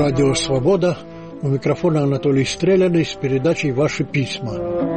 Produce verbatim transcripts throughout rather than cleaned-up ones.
Радио «Свобода». У микрофона Анатолий Стреляный с передачей «Ваши письма».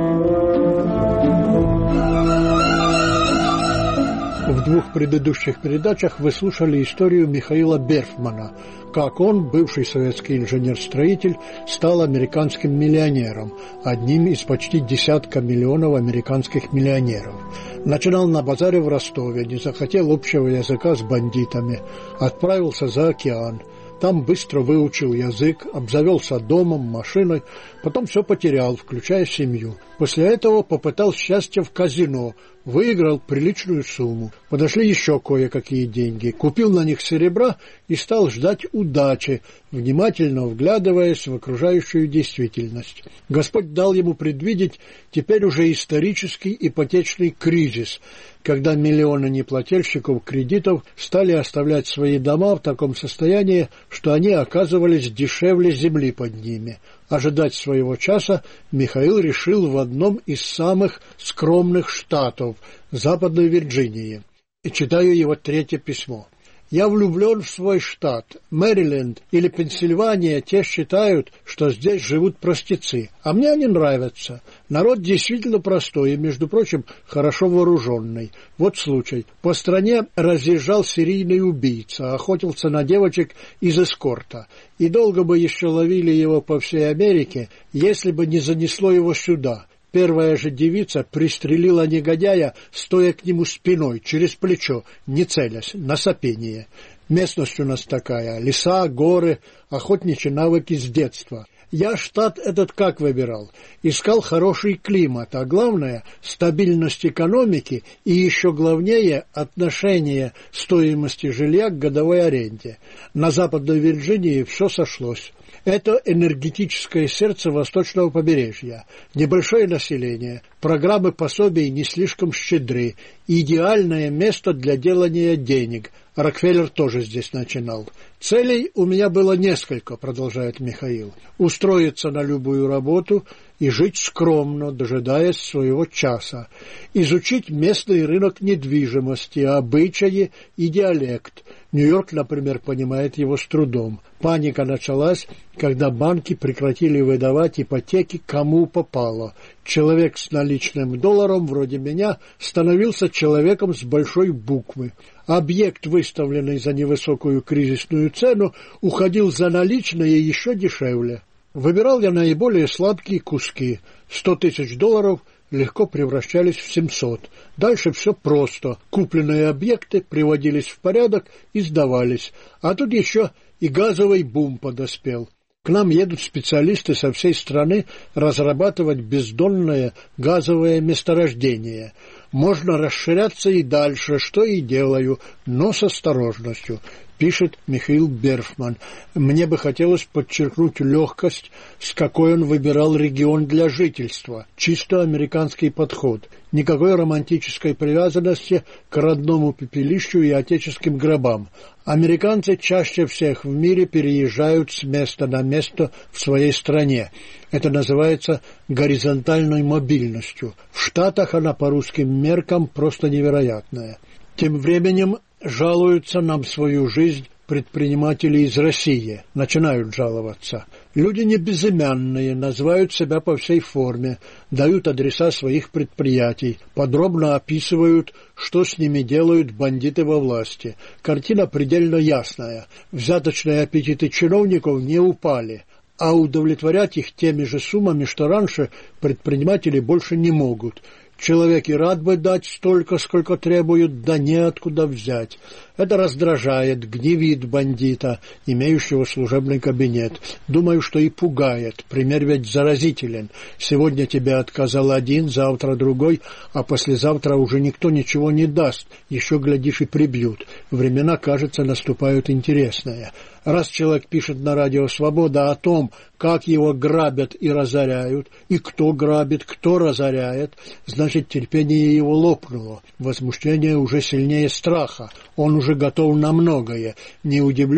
В двух предыдущих передачах вы слушали историю Михаила Берфмана, как он, бывший советский инженер-строитель, стал американским миллионером, одним из почти десятка миллионов американских миллионеров. Начинал на базаре в Ростове, не захотел общего языка с бандитами, отправился за океан. Там быстро выучил язык, обзавелся домом, машиной, потом все потерял, включая семью. После этого попытал счастье в казино, выиграл приличную сумму. Подошли еще кое-какие деньги, купил на них серебра и стал ждать удачи, внимательно вглядываясь в окружающую действительность. Господь дал ему предвидеть теперь уже исторический ипотечный кризис, когда миллионы неплательщиков кредитов стали оставлять свои дома в таком состоянии, что они оказывались дешевле земли под ними. Ожидать своего часа Михаил решил в одном из самых скромных штатов – Западной Вирджинии. И читаю его третье письмо. «Я влюблен в свой штат. Мэриленд или Пенсильвания, те считают, что здесь живут простецы. А мне они нравятся. Народ действительно простой и, между прочим, хорошо вооруженный. Вот случай. По стране разъезжал серийный убийца, охотился на девочек из эскорта. И долго бы еще ловили его по всей Америке, если бы не занесло его сюда». Первая же девица пристрелила негодяя, стоя к нему спиной, через плечо, не целясь, на сопение. Местность у нас такая: леса, горы, охотничьи навыки с детства. Я штат этот как выбирал? Искал хороший климат, а главное – стабильность экономики и, еще главнее, отношение стоимости жилья к годовой аренде. На Западной Вирджинии все сошлось. Это энергетическое сердце восточного побережья. Небольшое население, программы пособий не слишком щедры, идеальное место для делания денег. Рокфеллер тоже здесь начинал. Целей у меня было несколько, продолжает Михаил. Устроиться на любую работу и жить скромно, дожидаясь своего часа. Изучить местный рынок недвижимости, обычаи и диалект. Нью-Йорк, например, понимает его с трудом. Паника началась, когда банки прекратили выдавать ипотеки кому попало. Человек с наличным долларом, вроде меня, становился человеком с большой буквы. Объект, выставленный за невысокую кризисную цену, уходил за наличные еще дешевле. Выбирал я наиболее сладкие куски. Сто тысяч долларов легко превращались в семьсот. Дальше все просто. Купленные объекты приводились в порядок и сдавались. А тут еще и газовый бум подоспел. К нам едут специалисты со всей страны разрабатывать бездонное газовое месторождение. Можно расширяться и дальше, что и делаю, но с осторожностью, пишет Михаил Берфман. Мне бы хотелось подчеркнуть легкость, с какой он выбирал регион для жительства. Чисто американский подход. Никакой романтической привязанности к родному пепелищу и отеческим гробам. Американцы чаще всех в мире переезжают с места на место в своей стране. Это называется горизонтальной мобильностью. В Штатах она по русским меркам просто невероятная. Тем временем жалуются нам свою жизнь предприниматели из России, начинают жаловаться. Люди не безымянные, называют себя по всей форме, дают адреса своих предприятий, подробно описывают, что с ними делают бандиты во власти. Картина предельно ясная. Взяточные аппетиты чиновников не упали, а удовлетворять их теми же суммами, что раньше, предприниматели больше не могут. Человек и рад бы дать столько, сколько требуют, да неоткуда взять. Это раздражает, гневит бандита, имеющего служебный кабинет. Думаю, что и пугает. Пример ведь заразителен. Сегодня тебе отказал один, завтра другой, а послезавтра уже никто ничего не даст. Еще, глядишь, и прибьют. Времена, кажется, наступают интересные. Раз человек пишет на радио «Свобода» о том, как его грабят и разоряют, и кто грабит, кто разоряет, значит, терпение его лопнуло. Возмущение уже сильнее страха. Он уже готов на многое. Не удивлюсь,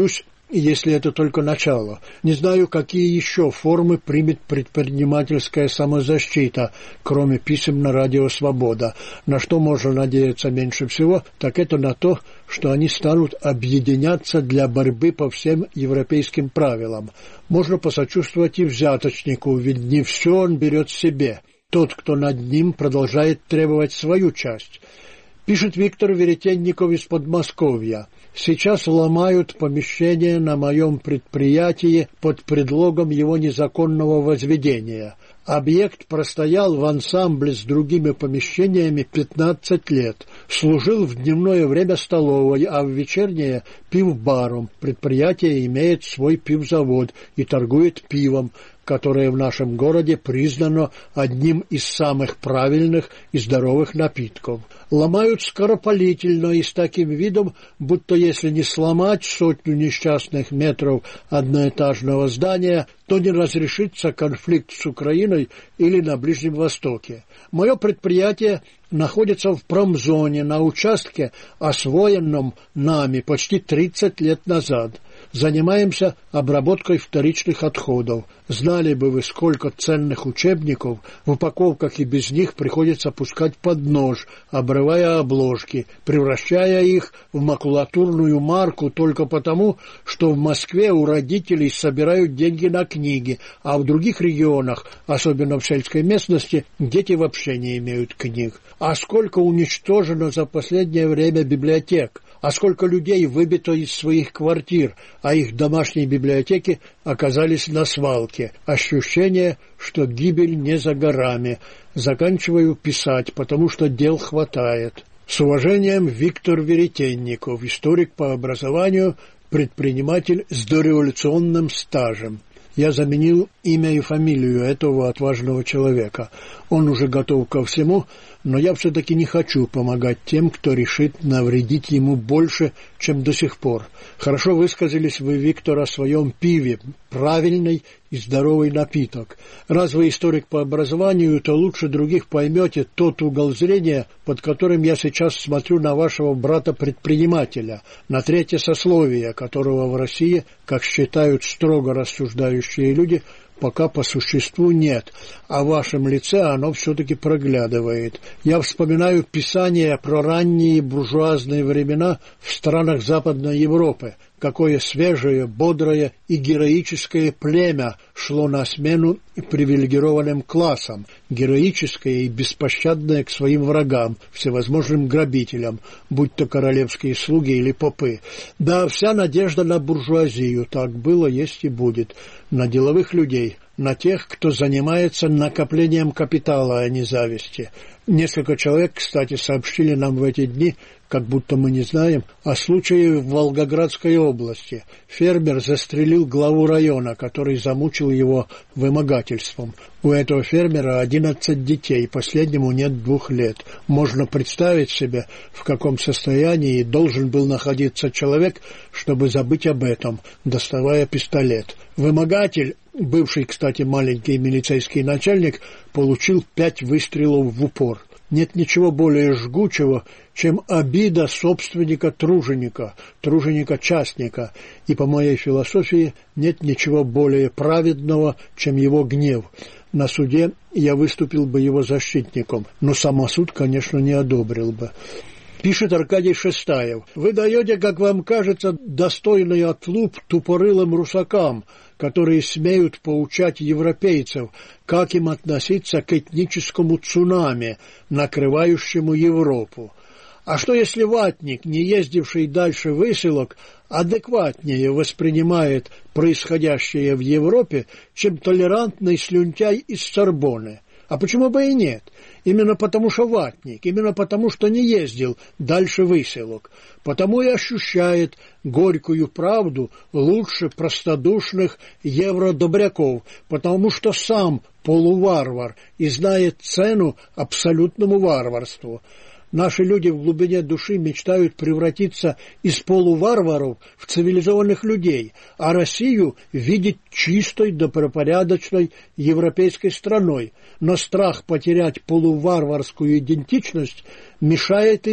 если это только начало. Не знаю, какие еще формы примет предпринимательская самозащита, кроме писем на радио «Свобода». На что можно надеяться меньше всего, так это на то, что они станут объединяться для борьбы по всем европейским правилам. Можно посочувствовать и взяточнику, ведь не все он берет себе. Тот, кто над ним, продолжает требовать свою часть. Пишет Виктор Веретенников из Подмосковья. Сейчас ломают помещение на моем предприятии под предлогом его незаконного возведения. Объект простоял в ансамбле с другими помещениями пятнадцать лет. Служил в дневное время столовой, а в вечернее – пивбаром. Предприятие имеет свой пивзавод и торгует пивом, которое в нашем городе признано одним из самых правильных и здоровых напитков. Ломают скоропалительно и с таким видом, будто если не сломать сотню несчастных метров одноэтажного здания, то не разрешится конфликт с Украиной или на Ближнем Востоке. Мое предприятие находится в промзоне на участке, освоенном нами почти тридцать лет назад. Занимаемся обработкой вторичных отходов. Знали бы вы, сколько ценных учебников в упаковках и без них приходится пускать под нож, обрывая обложки, превращая их в макулатурную марку только потому, что в Москве у родителей собирают деньги на книги, а в других регионах, особенно в сельской местности, дети вообще не имеют книг. А сколько уничтожено за последнее время библиотек, а сколько людей выбито из своих квартир, а их домашние библиотеки оказались на свалке. Ощущение, что гибель не за горами. Заканчиваю писать, потому что дел хватает. С уважением, Виктор Веретенников, историк по образованию, предприниматель с дореволюционным стажем. Я заменил имя и фамилию этого отважного человека. Он уже готов ко всему, но я все-таки не хочу помогать тем, кто решит навредить ему больше, чем до сих пор. Хорошо высказались вы, Виктор, о своем пиве. Правильный и здоровый напиток. Раз вы историк по образованию, то лучше других поймете тот угол зрения, под которым я сейчас смотрю на вашего брата-предпринимателя, на третье сословие, которого в России, как считают строго рассуждающие люди, пока по существу нет, а в вашем лице оно все-таки проглядывает. Я вспоминаю писания про ранние буржуазные времена в странах Западной Европы. Какое свежее, бодрое и героическое племя шло на смену привилегированным классам, героическое и беспощадное к своим врагам, всевозможным грабителям, будь то королевские слуги или попы. Да, вся надежда на буржуазию, так было, есть и будет, на деловых людей, на тех, кто занимается накоплением капитала, а не зависти. Несколько человек, кстати, сообщили нам в эти дни, как будто мы не знаем, о случае в Волгоградской области. Фермер застрелил главу района, который замучил его вымогательством. У этого фермера одиннадцать детей, последнему нет двух лет. Можно представить себе, в каком состоянии должен был находиться человек, чтобы забыть об этом, доставая пистолет. Вымогатель, бывший, кстати, маленький милицейский начальник, получил пять выстрелов в упор. Нет ничего более жгучего, чем обида собственника-труженика, труженика-частника, и, по моей философии, нет ничего более праведного, чем его гнев. На суде я выступил бы его защитником, но самосуд, конечно, не одобрил бы. Пишет Аркадий Шестаев. Вы даете, как вам кажется, достойный отлуп тупорылым русакам, которые смеют поучать европейцев, как им относиться к этническому цунами, накрывающему Европу. А что если ватник, не ездивший дальше выселок, адекватнее воспринимает происходящее в Европе, чем толерантный слюнтяй из Сорбонны? А почему бы и нет? Именно потому, что ватник, именно потому, что не ездил дальше выселок. Потому и ощущает горькую правду лучше простодушных евродобряков, потому что сам полуварвар и знает цену абсолютному варварству. Наши люди в глубине души мечтают превратиться из полуварваров в цивилизованных людей, а Россию видеть чистой, добропорядочной европейской страной. Но страх потерять полуварварскую идентичность мешает им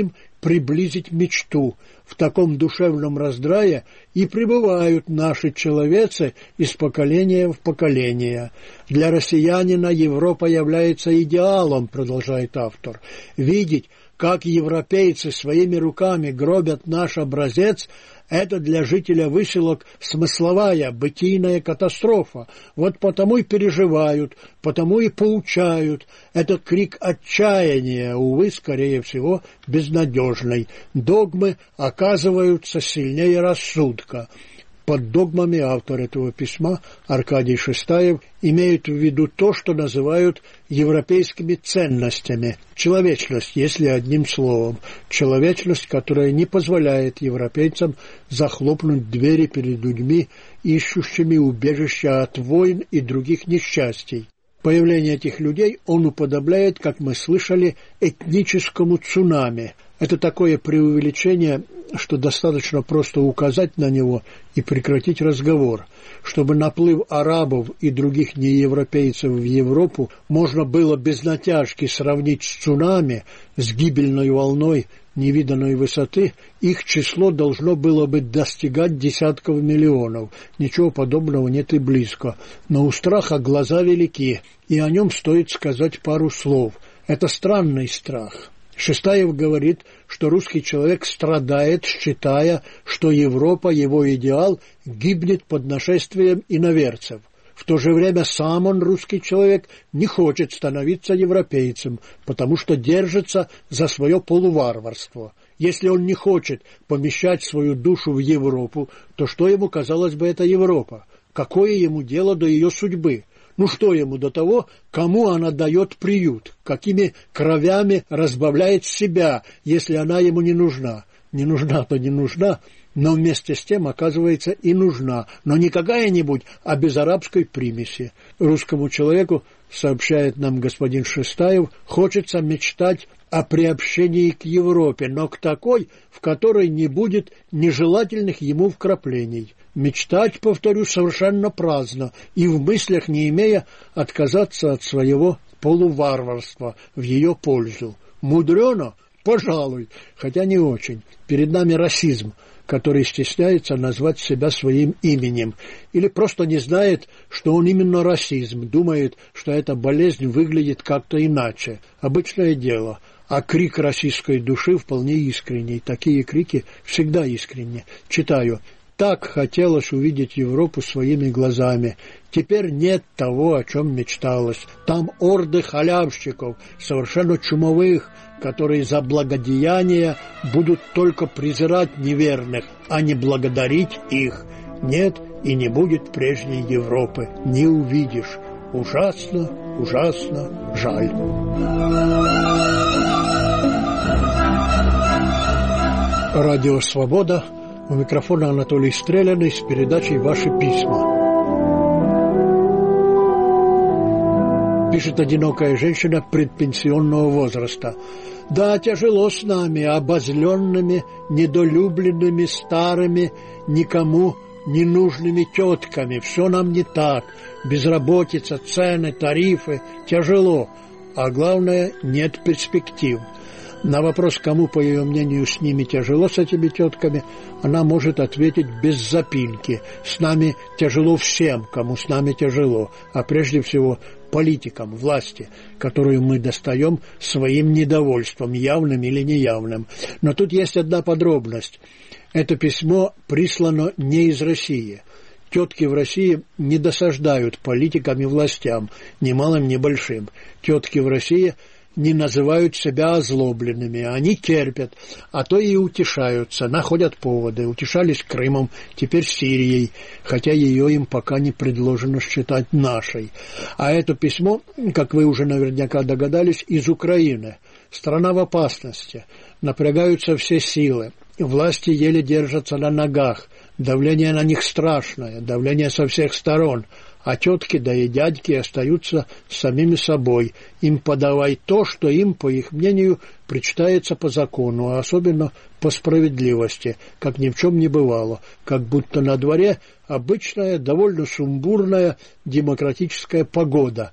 приблизить мечту. В таком душевном раздрае и пребывают наши человецы из поколения в поколение. Для россиянина Европа является идеалом, продолжает автор. Видеть, как европейцы своими руками гробят наш образец, это для жителя выселок смысловая, бытийная катастрофа. Вот потому и переживают, потому и поучают. Этот крик отчаяния, увы, скорее всего, безнадежный. Догмы оказываются сильнее рассудка. Под догмами автор этого письма, Аркадий Шестаев, имеет в виду то, что называют европейскими ценностями. Человечность, если одним словом. Человечность, которая не позволяет европейцам захлопнуть двери перед людьми, ищущими убежища от войн и других несчастий. Появление этих людей он уподобляет, как мы слышали, этническому цунами. Это такое преувеличение, что достаточно просто указать на него и прекратить разговор. Чтобы наплыв арабов и других неевропейцев в Европу можно было без натяжки сравнить с цунами, с гибельной волной невиданной высоты, их число должно было бы достигать десятков миллионов. Ничего подобного нет и близко. Но у страха глаза велики, и о нем стоит сказать пару слов. Это странный страх. Шестаев говорит, что русский человек страдает, считая, что Европа, его идеал, гибнет под нашествием иноверцев. В то же время сам он, русский человек, не хочет становиться европейцем, потому что держится за свое полуварварство. Если он не хочет помещать свою душу в Европу, то что ему, казалось бы, это Европа? Какое ему дело до ее судьбы? Ну что ему до того, кому она дает приют, какими кровями разбавляет себя, если она ему не нужна? Не нужна-то не нужна, но вместе с тем, оказывается, и нужна, но не какая-нибудь, а без арабской примеси. Русскому человеку, сообщает нам господин Шестаев, хочется мечтать о приобщении к Европе, но к такой, в которой не будет нежелательных ему вкраплений. Мечтать, повторю, совершенно праздно, и в мыслях не имея отказаться от своего полуварварства в ее пользу. Мудрено? Пожалуй, хотя не очень. Перед нами расизм, который стесняется назвать себя своим именем, или просто не знает, что он именно расизм, думает, что эта болезнь выглядит как-то иначе. Обычное дело. А крик российской души вполне искренний. Такие крики всегда искренни. Читаю. Так хотелось увидеть Европу своими глазами. Теперь нет того, о чем мечталось. Там орды халявщиков, совершенно чумовых, которые за благодеяния будут только презирать неверных, а не благодарить их. Нет и не будет прежней Европы. Не увидишь. Ужасно, ужасно жаль. Радио «Свобода». У микрофона Анатолий Стреляный с передачей «Ваши письма». Пишет одинокая женщина предпенсионного возраста. Да, тяжело с нами, обозленными, недолюбленными, старыми, никому ненужными тетками. Все нам не так. Безработица, цены, тарифы. Тяжело. А главное, нет перспектив. На вопрос, кому, по ее мнению, с ними тяжело, с этими тетками, она может ответить без запинки. С нами тяжело всем, кому с нами тяжело, а прежде всего политикам, власти, которую мы достаем своим недовольством, явным или неявным. Но тут есть одна подробность. Это письмо прислано не из России. Тетки в России не досаждают политикам и властям, ни малым, ни большим. Тетки в России не называют себя озлобленными, они терпят, а то и утешаются, находят поводы, утешались Крымом, теперь Сирией, хотя ее им пока не предложено считать нашей. А это письмо, как вы уже наверняка догадались, из Украины. Страна в опасности, напрягаются все силы, власти еле держатся на ногах, давление на них страшное, давление со всех сторон, а тетки да и дядьки остаются самими собой. Им подавай то, что им, по их мнению, причитается по закону, а особенно по справедливости, как ни в чем не бывало, как будто на дворе обычная, довольно сумбурная демократическая погода.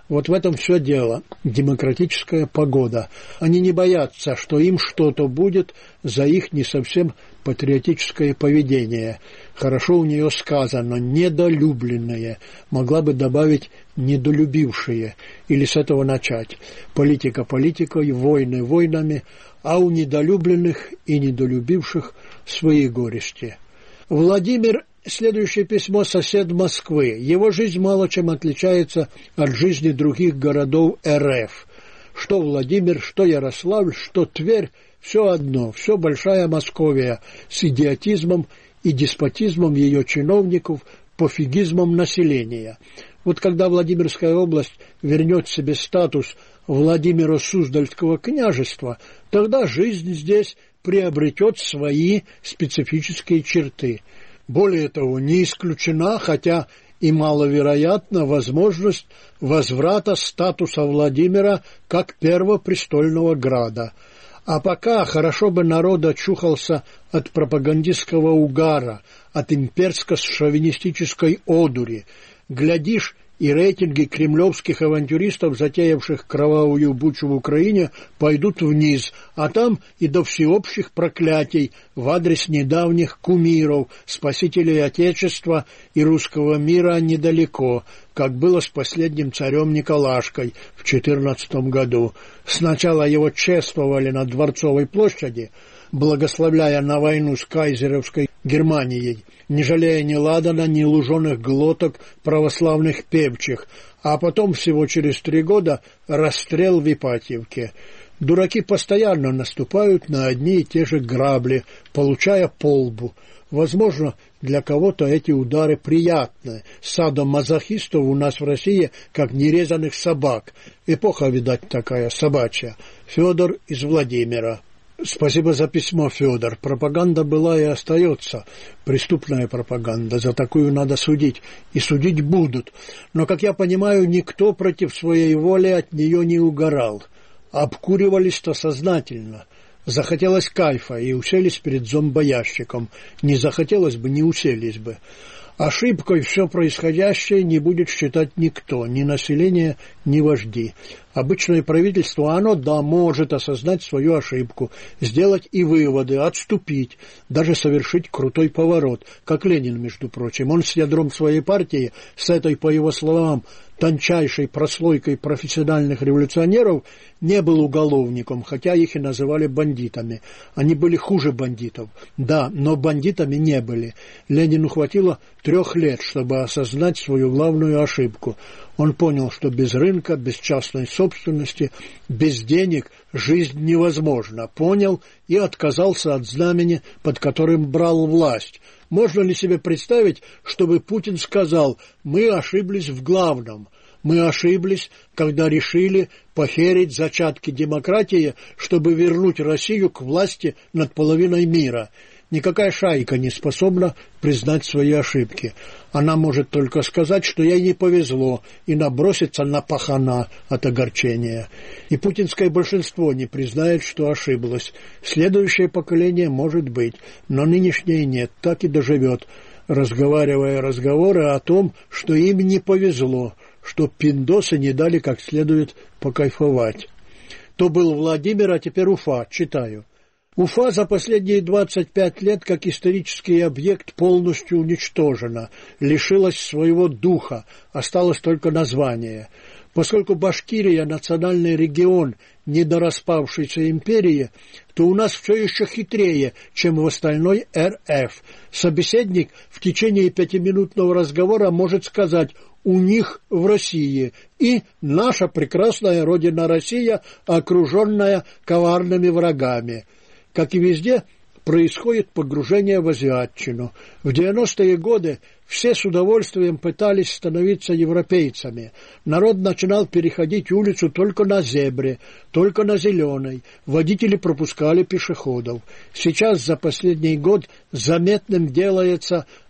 Вот в этом все дело. Демократическая погода. Они не боятся, что им что-то будет за их не совсем патриотическое поведение. Хорошо у нее сказано «недолюбленные». Могла бы добавить «недолюбившие». Или с этого начать. Политика политикой, войны войнами, а у недолюбленных и недолюбивших свои горести. Владимир, следующее письмо, сосед Москвы. Его жизнь мало чем отличается от жизни других городов эр эф. Что Владимир, что Ярославль, что Тверь, все одно, все большая Московия с идиотизмом и деспотизмом ее чиновников, пофигизмом населения. Вот когда Владимирская область вернет себе статус Владимиро-Суздальского княжества, тогда жизнь здесь приобретет свои специфические черты. Более того, не исключена, хотя и маловероятна, возможность возврата статуса Владимира как первопрестольного града. А пока хорошо бы народ очухался от пропагандистского угара, от имперско-шовинистической одури. Глядишь, и рейтинги кремлевских авантюристов, затеявших кровавую бучу в Украине, пойдут вниз, а там и до всеобщих проклятий в адрес недавних кумиров, спасителей Отечества и русского мира недалеко, как было с последним царем Николашкой в четырнадцатом году. Сначала его чествовали на Дворцовой площади, благословляя на войну с кайзеровской Германией, не жалея ни ладана, ни луженых глоток православных певчих, а потом всего через три года расстрел в Ипатьевке. Дураки постоянно наступают на одни и те же грабли, получая по лбу. Возможно, для кого-то эти удары приятны. Садомазохистов у нас в России как нерезанных собак. Эпоха, видать, такая собачья. Федор из Владимира. Спасибо за письмо, Федор. Пропаганда была и остается. Преступная пропаганда. За такую надо судить. И судить будут. Но, как я понимаю, никто против своей воли от нее не угорал. Обкуривались-то сознательно. Захотелось кайфа, и уселись перед зомбоящиком. Не захотелось бы, не уселись бы. Ошибкой все происходящее не будет считать никто, ни население, ни вожди. Обычное правительство, оно, да, может осознать свою ошибку, сделать и выводы, отступить, даже совершить крутой поворот, как Ленин, между прочим. Он с ядром своей партии, с этой, по его словам, тончайшей прослойкой профессиональных революционеров, не был уголовником, хотя их и называли бандитами. Они были хуже бандитов, да, но бандитами не были. Ленину хватило трех лет, чтобы осознать свою главную ошибку. Он понял, что без рынка, без частной собственности, без денег жизнь невозможна. Понял и отказался от знамени, под которым брал власть. Можно ли себе представить, чтобы Путин сказал: «Мы ошиблись в главном». Мы ошиблись, когда решили похерить зачатки демократии, чтобы вернуть Россию к власти над половиной мира. Никакая шайка не способна признать свои ошибки. Она может только сказать, что ей не повезло, и наброситься на пахана от огорчения. И путинское большинство не признает, что ошиблось. Следующее поколение может быть, но нынешнее нет, так и доживет, разговаривая разговоры о том, что им не повезло, что пиндосы не дали как следует покайфовать. То был Владимир, а теперь Уфа. Читаю. Уфа за последние двадцать пять лет как исторический объект полностью уничтожена, лишилась своего духа, осталось только название. Поскольку Башкирия – национальный регион недораспавшейся империи, то у нас все еще хитрее, чем в остальной эр эф. Собеседник в течение пятиминутного разговора может сказать «у них в России» и «наша прекрасная родина Россия, окруженная коварными врагами». Как и везде, происходит погружение в азиатчину. В девяностые годы все с удовольствием пытались становиться европейцами. Народ начинал переходить улицу только на зебре, только на зеленой. Водители пропускали пешеходов. Сейчас за последний год заметным делается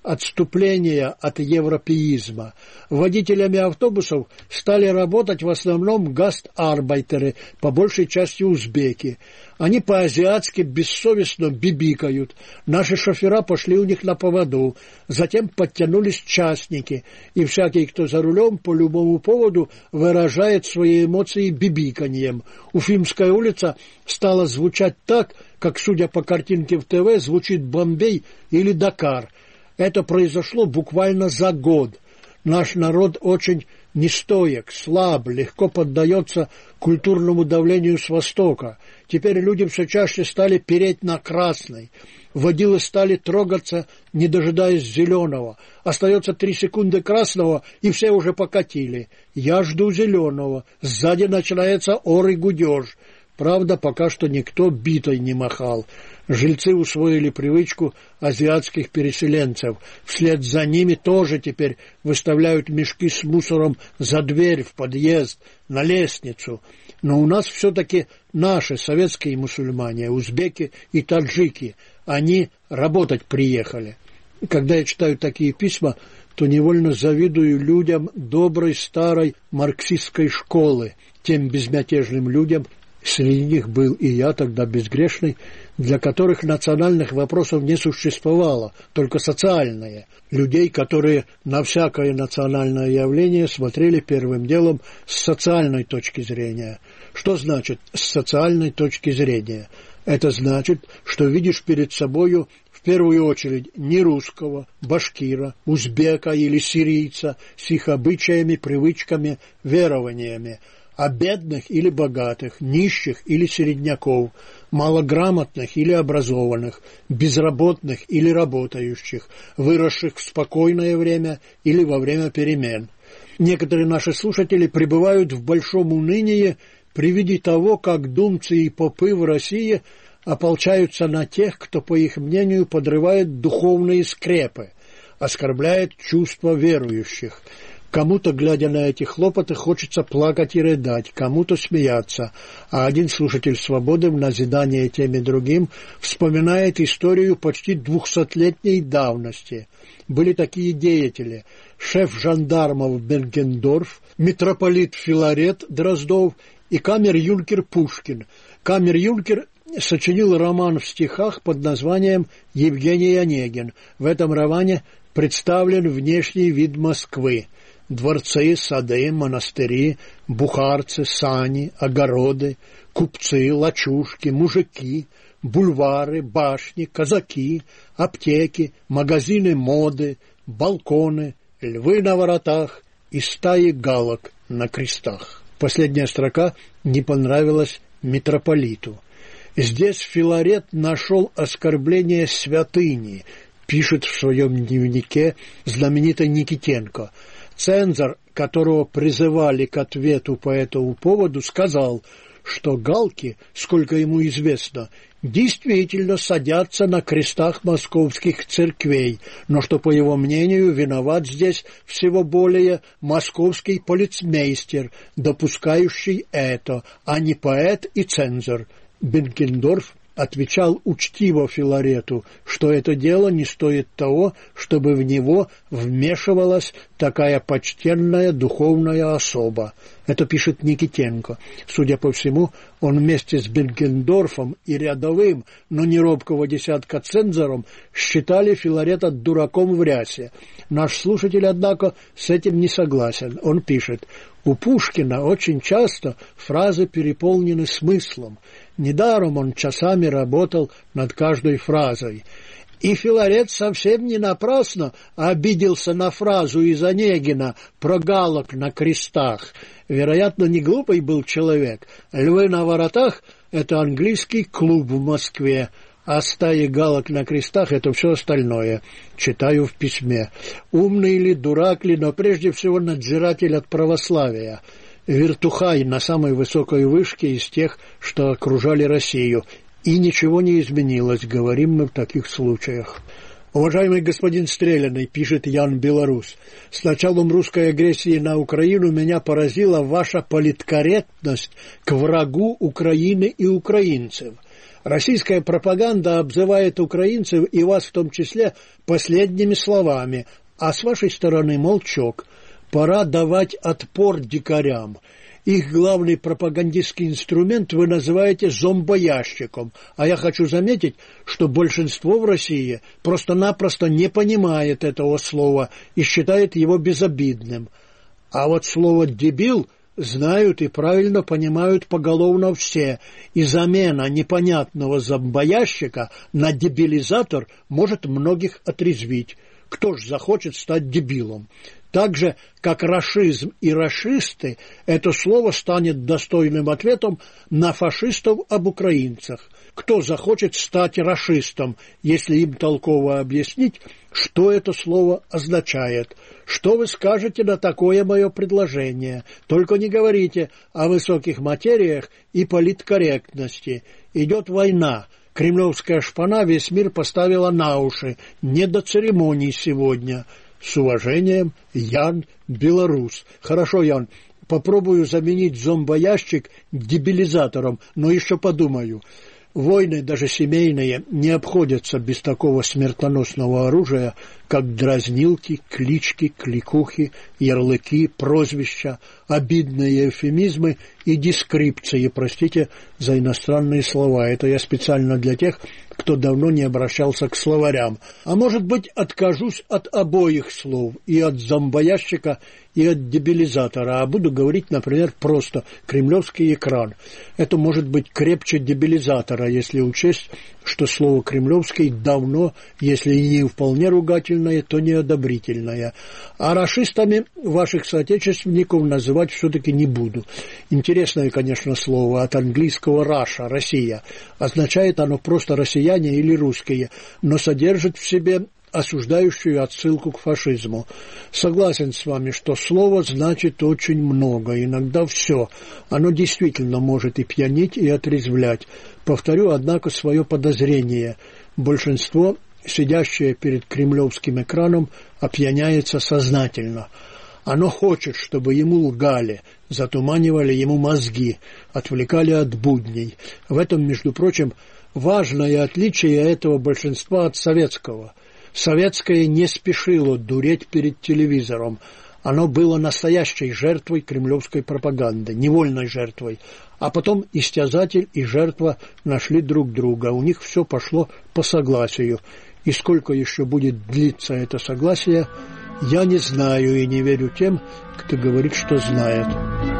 отступления от европеизма. Водителями автобусов стали работать в основном гастарбайтеры, по большей части узбеки. Они по-азиатски бессовестно бибикают. Наши шофера пошли у них на поводу. Затем подтянулись частники. И всякий, кто за рулем, по любому поводу выражает свои эмоции бибиканьем. Уфимская улица стала звучать так, как, судя по картинке в ТВ, звучит Бомбей или Дакар. Это произошло буквально за год. Наш народ очень нестоек, слаб, легко поддается культурному давлению с Востока. Теперь люди все чаще стали переть на красный. Водилы стали трогаться, не дожидаясь зеленого. Остается три секунды красного, и все уже покатили. Я жду зеленого. Сзади начинается ор и гудеж. Правда, пока что никто битой не махал. Жильцы усвоили привычку азиатских переселенцев. Вслед за ними тоже теперь выставляют мешки с мусором за дверь, в подъезд, на лестницу. Но у нас все-таки наши советские мусульмане, узбеки и таджики. Они работать приехали. Когда я читаю такие письма, то невольно завидую людям доброй старой марксистской школы, тем безмятежным людям, среди них был и я тогда безгрешный, для которых национальных вопросов не существовало, только социальные. Людей, которые на всякое национальное явление смотрели первым делом с социальной точки зрения. Что значит «с социальной точки зрения»? Это значит, что видишь перед собою в первую очередь не русского, башкира, узбека или сирийца с их обычаями, привычками, верованиями, а бедных или богатых, нищих или середняков, малограмотных или образованных, безработных или работающих, выросших в спокойное время или во время перемен. Некоторые наши слушатели пребывают в большом унынии при виде того, как думцы и попы в России ополчаются на тех, кто, по их мнению, подрывает духовные скрепы, оскорбляет чувства верующих. Кому-то, глядя на эти хлопоты, хочется плакать и рыдать, кому-то смеяться, а один слушатель «Свободы» в назидание тем и другим вспоминает историю почти двухсотлетней давности. Были такие деятели: шеф жандармов Бенкендорф, митрополит Филарет Дроздов и камер-юнкер Пушкин. Камер-юнкер сочинил роман в стихах под названием «Евгений Онегин». В этом романе представлен внешний вид Москвы. Дворцы, сады, монастыри, бухарцы, сани, огороды, купцы, лачушки, мужики, бульвары, башни, казаки, аптеки, магазины моды, балконы, львы на воротах и стаи галок на крестах. Последняя строка не понравилась митрополиту. Здесь Филарет нашел оскорбление святыни, пишет в своем дневнике знаменитый Никитенко. Цензор, которого призывали к ответу по этому поводу, сказал, что галки, сколько ему известно, действительно садятся на крестах московских церквей, но что, по его мнению, виноват здесь всего более московский полицмейстер, допускающий это, а не поэт и цензор. Бенкендорф отвечал учтиво Филарету, что это дело не стоит того, чтобы в него вмешивалась такая почтенная духовная особа. Это пишет Никитенко. Судя по всему, он вместе с Бенкендорфом и рядовым, но не робкого десятка цензором считали Филарета дураком в рясе. Наш слушатель, однако, с этим не согласен. Он пишет: «У Пушкина очень часто фразы переполнены смыслом. Недаром он часами работал над каждой фразой. И Филарет совсем не напрасно обиделся на фразу из Онегина про галок на крестах. Вероятно, не глупый был человек. Львы на воротах — это английский клуб в Москве, а стаи галок на крестах — это все остальное. Читаю в письме. Умный ли, дурак ли, но прежде всего надзиратель от православия. Вертухай на самой высокой вышке из тех, что окружали Россию. И ничего не изменилось, говорим мы в таких случаях». Уважаемый господин Стреляный, пишет Ян Белорус, с началом русской агрессии на Украину меня поразила ваша политкорректность к врагу Украины и украинцев. Российская пропаганда обзывает украинцев и вас в том числе последними словами, а с вашей стороны молчок. Пора давать отпор дикарям. Их главный пропагандистский инструмент вы называете зомбоящиком, а я хочу заметить, что большинство в России просто-напросто не понимает этого слова и считает его безобидным. А вот слово «дебил» знают и правильно понимают поголовно все, и замена непонятного зомбоящика на дебилизатор может многих отрезвить. Кто ж захочет стать дебилом? Так же, как рашизм и рашисты, это слово станет достойным ответом на фашистов об украинцах. Кто захочет стать рашистом, если им толково объяснить, что это слово означает? Что вы скажете на такое мое предложение? Только не говорите о высоких материях и политкорректности. Идет война. Кремлевская шпана весь мир поставила на уши. Не до церемоний сегодня. С уважением, Ян Белорус. Хорошо, Ян, попробую заменить зомбоящик дебилизатором, но еще подумаю. Войны, даже семейные, не обходятся без такого смертоносного оружия, как дразнилки, клички, кликухи, ярлыки, прозвища, обидные эвфемизмы и дескрипции, простите за иностранные слова. Это я специально для тех, кто давно не обращался к словарям. А может быть, откажусь от обоих слов, и от зомбоящика, и от дебилизатора, а буду говорить, например, просто «кремлевский экран». Это может быть крепче дебилизатора, если учесть, что слово «кремлевский» давно, если и не вполне ругательное, то неодобрительное. А рашистами ваших соотечественников называть все-таки не буду. Интересное, конечно, слово от английского «Раша» – «Россия». Означает оно просто «россияне» или «русские», но содержит в себе осуждающую отсылку к фашизму. Согласен с вами, что слово значит очень много, иногда все. Оно действительно может и пьянить, и отрезвлять. Повторю, однако, свое подозрение. Большинство, сидящее перед кремлевским экраном, опьяняется сознательно. Оно хочет, чтобы ему лгали, затуманивали ему мозги, отвлекали от будней. В этом, между прочим, важное отличие этого большинства от советского. Советское не спешило дуреть перед телевизором. Оно было настоящей жертвой кремлевской пропаганды, невольной жертвой. А потом истязатель и жертва нашли друг друга. У них все пошло по согласию. И сколько еще будет длиться это согласие, я не знаю и не верю тем, кто говорит, что знает.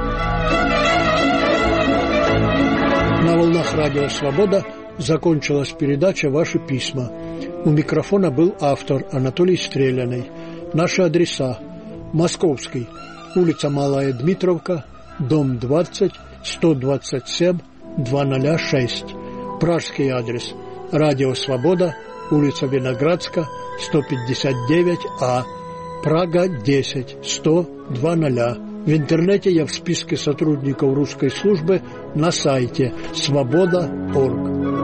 На волнах радио «Свобода» закончилась передача «Ваши письма». У микрофона был автор Анатолий Стреляный. Наши адреса: Московский, улица Малая Дмитровка, дом двадцать, сто двадцать семь, двести шесть. Пражский адрес: Радио Свобода, улица Виноградска, сто пятьдесят девять А, Прага десять, сто, двести. В интернете я в списке сотрудников русской службы на сайте свобода точка орг.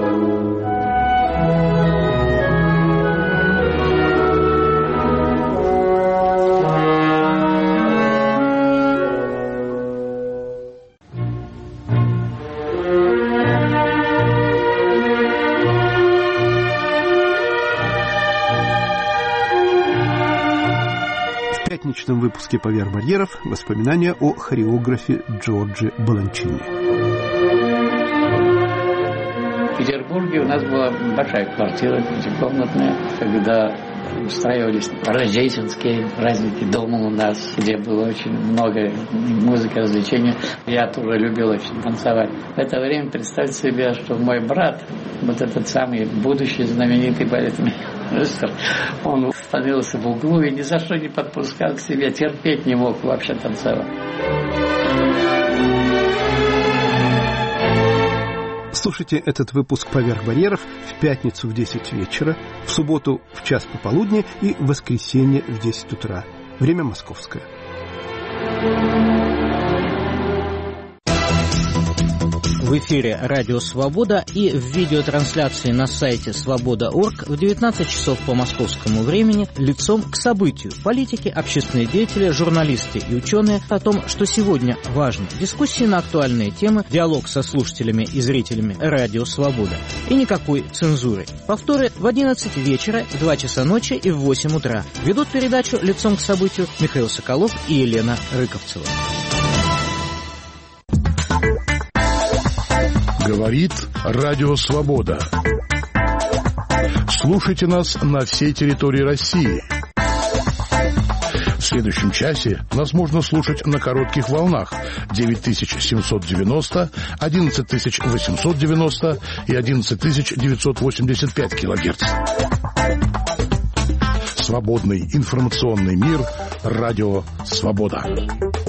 В пятничном выпуске «Поверх барьеров» воспоминания о хореографе Джорджи Баланчини. В Петербурге у нас была большая квартира, пятикомнатная, когда устраивались рождественские праздники дома у нас, где было очень много музыки, развлечений. Я тоже любил очень танцевать. В это время представьте себе, что мой брат, вот этот самый будущий знаменитый балетмейстер, он становился в углу и ни за что не подпускал к себе, терпеть не мог вообще танцевать. Слушайте этот выпуск «Поверх барьеров» в пятницу в десять вечера, в субботу в час пополудни и в воскресенье в десять утра. Время московское. В эфире «Радио Свобода» и в видеотрансляции на сайте свобода точка орг в девятнадцать часов по московскому времени «Лицом к событию». Политики, общественные деятели, журналисты и ученые о том, что сегодня важно. Дискуссии на актуальные темы, диалог со слушателями и зрителями «Радио Свобода». И никакой цензуры. Повторы в одиннадцать вечера, в два часа ночи и в восемь утра. Ведут передачу «Лицом к событию» Михаил Соколов и Елена Рыковцева. Говорит Радио Свобода. Слушайте нас на всей территории России. В следующем часе нас можно слушать на коротких волнах девять тысяч семьсот девяносто, одиннадцать тысяч восемьсот девяносто и одиннадцать тысяч девятьсот восемьдесят пять килогерц. Свободный информационный мир. Радио Свобода.